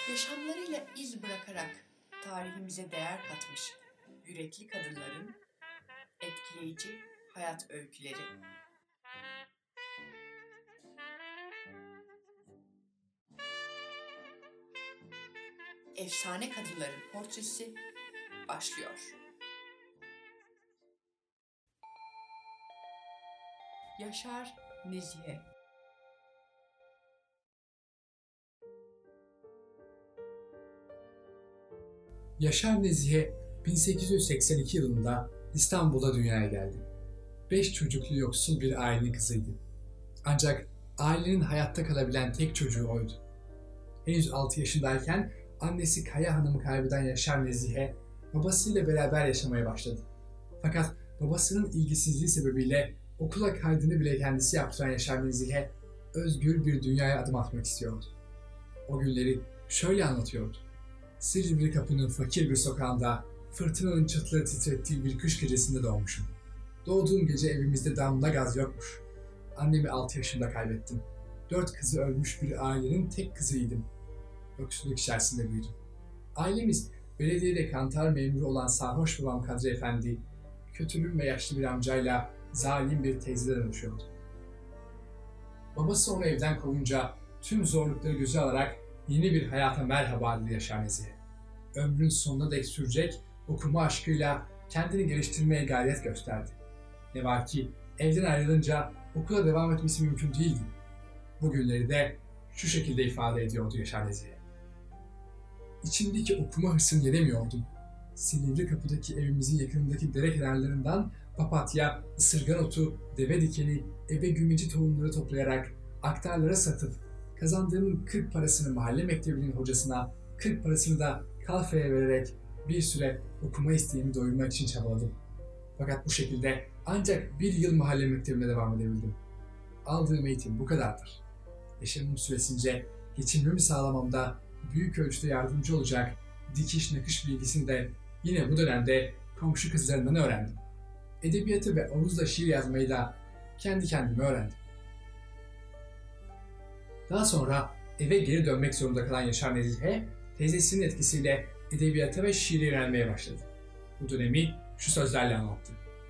Yaşamlarıyla iz bırakarak tarihimize değer katmış yürekli kadınların etkileyici hayat öyküleri. Efsane kadınların portresi başlıyor. Yaşar Nezihe. Yaşar Nezihe 1882 yılında İstanbul'da dünyaya geldi. 5 çocuklu yoksul bir ailenin kızıydı. Ancak ailenin hayatta kalabilen tek çocuğu oydu. Henüz 6 yaşındayken annesi Kaya Hanım'ı kaybeden Yaşar Nezihe babasıyla beraber yaşamaya başladı. Fakat babasının ilgisizliği sebebiyle okula kaydını bile kendisi yaptıran Yaşar Nezihe özgür bir dünyaya adım atmak istiyordu. O günleri şöyle anlatıyordu. Silivri Kapı'nın fakir bir sokağında fırtınanın çatıları titrettiği bir kış gecesinde doğmuşum. Doğduğum gece evimizde damla gaz yokmuş. Annemi 6 yaşında kaybettim. 4 kızı ölmüş bir ailenin tek kızıydım. Yoksulluk içerisinde büyüdüm. Ailemiz belediyede kantar memuru olan sarhoş babam Kadri Efendi, kötülüm ve yaşlı bir amcayla zalim bir teyzeden oluşuyordu. Babası onu evden kovunca tüm zorlukları göze alarak yeni bir hayata merhaba dedi Yaşar Nezihe. Ömrün sonuna dek sürecek okuma aşkıyla kendini geliştirmeye gayret gösterdi. Ne var ki evden ayrılınca okula devam etmesi mümkün değildi. Bu günleri de şu şekilde ifade ediyordu Yaşar Nezihe. İçimdeki okuma hırsını yenemiyordum. Silivri Kapı'daki evimizin yakınındaki dere kenarlarından papatya, ısırgan otu, deve dikeni, ebe gümeci tohumları toplayarak aktarlara satıp kazandığımın 40 parasını mahalle mektebinin hocasına, 40 parasını da kalfaya vererek bir süre okuma isteğimi doyurmak için çabaladım. Fakat bu şekilde ancak bir yıl mahalle mektebine devam edebildim. Aldığım eğitim bu kadardır. Yaşamım süresince geçimimi sağlamamda büyük ölçüde yardımcı olacak dikiş nakış bilgisini de yine bu dönemde komşu kızlarından öğrendim. Edebiyatı ve avuzla şiir yazmayı da kendi kendime öğrendim. Daha sonra eve geri dönmek zorunda kalan Yaşar Nezihe, teyzesinin etkisiyle edebiyata ve şiire yönelmeye başladı. Bu dönemi şu sözlerle anlattı.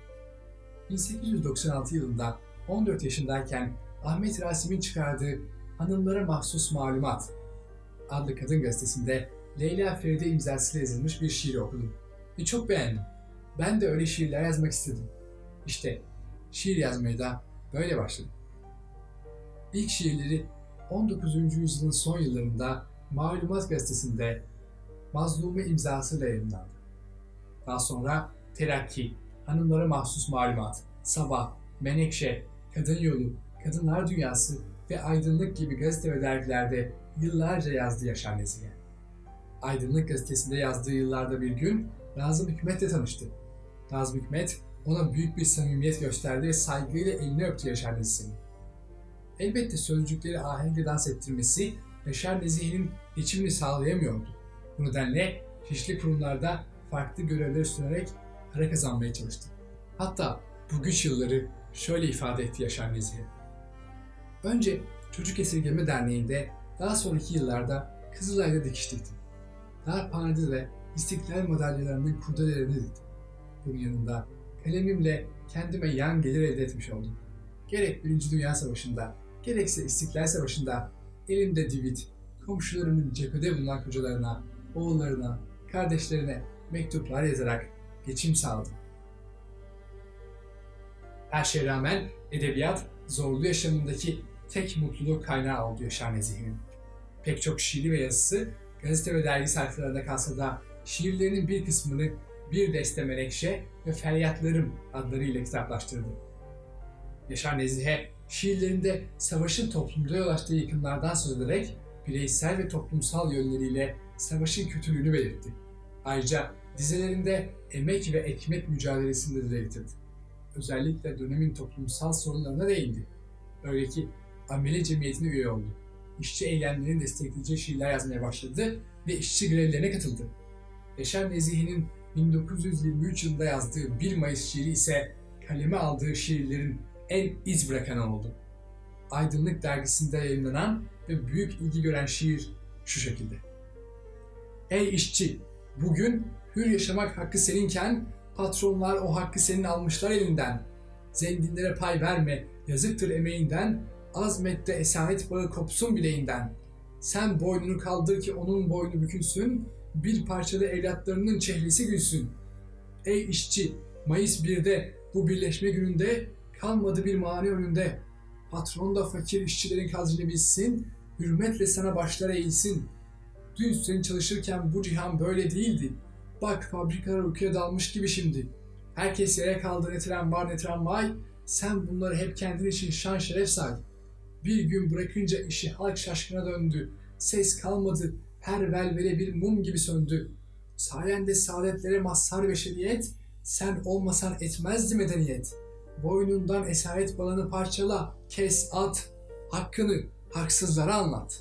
1896 yılında 14 yaşındayken Ahmet Rasim'in çıkardığı Hanımlara Mahsus Malumat adlı kadın gazetesinde Leyla Feride imzasıyla yazılmış bir şiir okudum. Ve çok beğendim. Ben de öyle şiirler yazmak istedim. İşte şiir yazmaya da böyle başladım. İlk şiirleri 19. yüzyılın son yıllarında Malumat gazetesinde Mazlume imzasıyla yayınlandı. Daha sonra Terakki, Hanımlara Mahsus Malumat, Sabah, Menekşe, Kadın Yolu, Kadınlar Dünyası ve Aydınlık gibi gazete ve dergilerde yıllarca yazdı Yaşar Nezihe. Aydınlık gazetesinde yazdığı yıllarda bir gün Nazım Hikmet'le tanıştı. Nazım Hikmet ona büyük bir samimiyet gösterdi ve saygıyla elini öptü Yaşar Nezihe'nin. Elbette sözcükleri ahenkle dans ettirmesi Yaşar Nezihe'nin geçimini sağlayamıyordu. Bu nedenle çeşitli kurumlarda farklı görevler üstlenerek para kazanmaya çalıştı. Hatta bu güç yılları şöyle ifade etti Yaşar Nezihe. Önce Çocuk Esirgeme Derneği'nde, daha sonraki yıllarda Kızılay'da dikiş diktim. Darphane'de de İstiklal madalyalarının kurdelelerini diktim. Bunun yanında kalemimle kendime yan gelir elde etmiş oldum. Gerek 1. Dünya Savaşı'nda, gerekse İstiklal Savaşı'nda elimde divit, komşularımın cephede bulunan kocalarına, oğullarına, kardeşlerine mektuplar yazarak geçim sağladım. Her şeye rağmen edebiyat zorlu yaşamındaki tek mutluluk kaynağı oldu Yaşar Nezihe'nin. Pek çok şiiri ve yazısı gazete ve dergi sayfalarında kalsa da şiirlerinin bir kısmını Bir Deste Menekşe ve Feryatlarım adlarıyla kitaplaştırdı. Yaşar Nezihe şiirlerinde savaşın toplumda yol açtığı yıkımlardan söz ederek bireysel ve toplumsal yönleriyle savaşın kötülüğünü belirtti. Ayrıca dizelerinde emek ve ekmek mücadelesini de dile getirdi. Özellikle dönemin toplumsal sorunlarına değindi. Öyle ki amele cemiyetine üye oldu. İşçi eylemlerini destekleyeceği şiirler yazmaya başladı ve işçi grevlerine katıldı. Yaşar Nezihe'nin 1923 yılında yazdığı 1 Mayıs şiiri ise kaleme aldığı şiirlerin en iz bırakanı oldu. Aydınlık dergisinde yayınlanan ve büyük ilgi gören şiir şu şekilde. Ey işçi! Bugün hür yaşamak hakkı seninken patronlar o hakkı senin almışlar elinden. Zenginlere pay verme, yazıktır emeğinden, azmet de esaret bağı kopsun bileğinden. Sen boynunu kaldır ki onun boynu bükülsün, bir parçada evlatlarının çehresi gülsün. Ey işçi! Mayıs 1'de bu birleşme gününde kalmadı bir mani önünde. Patron da fakir işçilerin kadrini bilsin, hürmetle sana başlar eğilsin. Dün sen çalışırken bu cihan böyle değildi. Bak fabrikalar uykuya dalmış gibi şimdi. Herkes yere kaldı, ne tren var ne tramvay. Sen bunları hep kendin için şan şeref say. Bir gün bırakınca işi halk şaşkına döndü. Ses kalmadı, her velvele bir mum gibi söndü. Sayende saadetlere mazhar beşeriyet, sen olmasan etmezdi medeniyet. Boynundan esaret balını parçala, kes at, hakkını haksızlara anlat.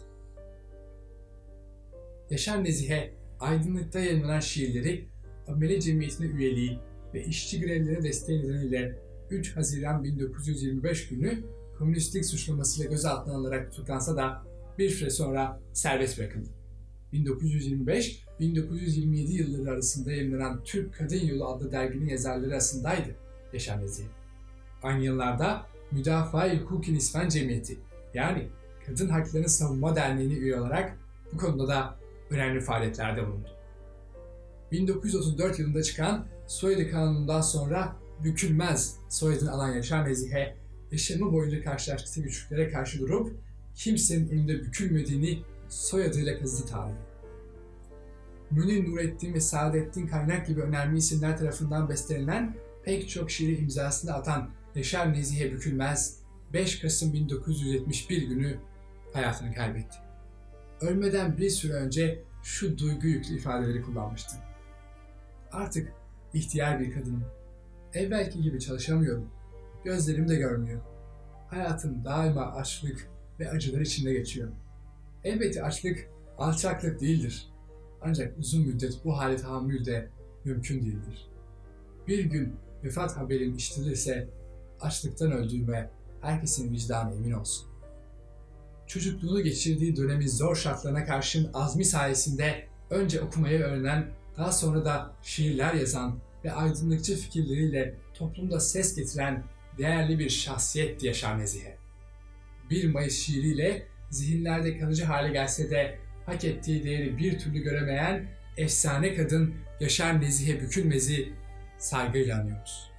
Yaşar Nezihe, aydınlıkta yayınlanan şiirleri, amele cemiyetine üyeliği ve işçi grevlerine desteği nedeniyle 3 Haziran 1925 günü komünistlik suçlamasıyla gözaltına alınarak tutuklansa da bir süre sonra serbest bırakıldı. 1925-1927 yılları arasında yayınlanan Türk Kadın Yolu adlı derginin yazarları arasındaydı Yaşar Nezihe. Aynı yıllarda Müdafaa-i Hukuki Nisvan Cemiyeti yani Kadın Haklarını Savunma Derneği'ne üye olarak bu konuda da önemli faaliyetlerde bulundu. 1934 yılında çıkan soyadı kanunundan sonra bükülmez soyadını alan Yaşar Nezihe, yaşamı boyunca karşılaştığı güçlüklere karşı durup kimsenin önünde bükülmediğini soyadıyla kazıdı tarihe. Münir Nurettin ve Saadettin Kaynak gibi önemli isimler tarafından bestelenen pek çok şiiri imzasını atan Yaşar Nezihe Bükülmez, 5 Kasım 1971 günü hayatını kaybetti. Ölmeden bir süre önce şu duygu yüklü ifadeleri kullanmıştı. Artık ihtiyar bir kadınım. Evvelki gibi çalışamıyorum. Gözlerim de görmüyor. Hayatım daima açlık ve acılar içinde geçiyor. Elbette açlık, alçaklık değildir. Ancak uzun müddet bu hale tahammül de mümkün değildir. Bir gün vefat haberim işitilirse açlıktan öldüğüme herkesin vicdanı emin olsun. Çocukluğunu geçirdiği dönemin zor şartlarına karşın azmi sayesinde önce okumayı öğrenen, daha sonra da şiirler yazan ve aydınlıkçı fikirleriyle toplumda ses getiren değerli bir şahsiyetti Yaşar Nezihe. 1 Mayıs şiiriyle zihinlerde kalıcı hale gelse de hak ettiği değeri bir türlü göremeyen efsane kadın Yaşar Nezihe Bükülmez'i saygıyla anıyoruz.